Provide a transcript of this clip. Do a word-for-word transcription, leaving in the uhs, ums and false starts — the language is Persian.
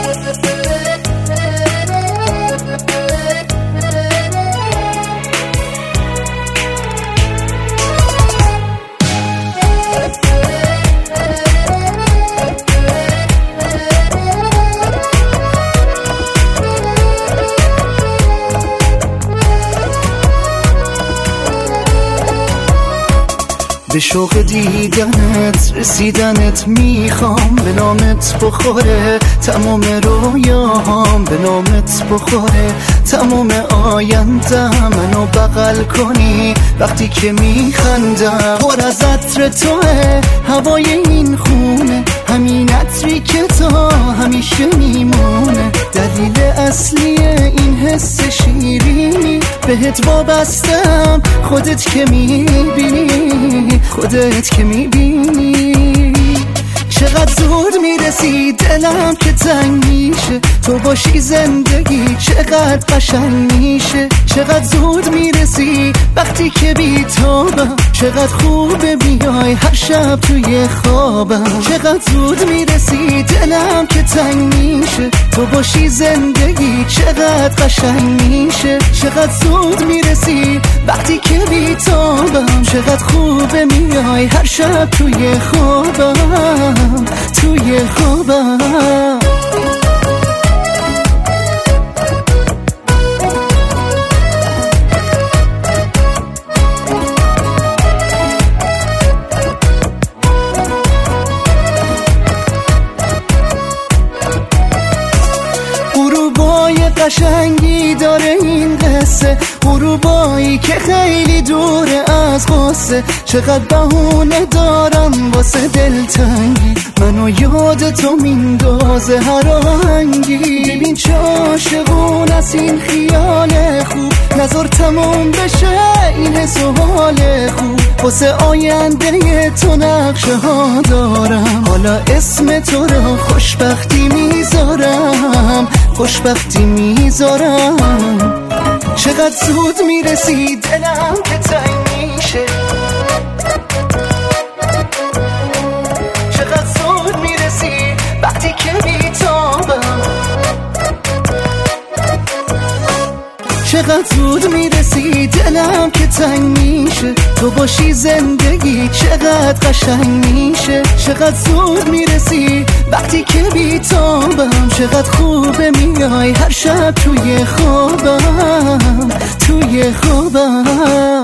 به شوق دیدنت رسیدنت میخوام، به نامت بخوره تمام رویاهام، به نامت بخوره تمام آیندم، منو بغل کنی وقتی که میخندم. پر از عطر توه هوای این خونه، همین عطری که تا همیشه میمونه. دلیل اصلی این حس شیرینی بهت وابستم، خودت که میبینی، خودت که میبینی. چقدر زود میرسی دلم که تنگ میشه، تو باشی زندگی چقدر قشنگ میشه. چقدر زود میرسی وقتی که بی تابم، چقدر خوبه بیای هر شب توی خوابم. چقدر زود میرسی دلم که تنگ میشه، تو باشی زندگی چقدر قشنگ میشه. چقدر زود میرسی وقتی که بی تابم، چقدر خوبه میای هر شب توی خوابم، توی خوابم. قشنگی داره این قصه، غروبایی که خیلی دوره از قصه. چقدر بهونه دارم واسه دلتنگی، منو یاد تو میندازه هر آهنگی. ببین چه عاشقون از این خیال خوب، نظر تموم بشه این حس و حال خوب. واسه آینده تو نقشه ها دارم، حالا اسم تو رو خوشبختی میذارم، خوشبختی میذارم. چقدر زود میرسی دلم که تنگ میشه، چقدر زود میرسی وقتی که بیتابم. چقدر زود میرسی دلم که تنگ میشه، تو باشی زندگی چقدر قشنگ میشه. چقدر زود میرسی وقتی که بیتابم، چقدر خوبه میای هر شب توی خوابم، توی خوابم.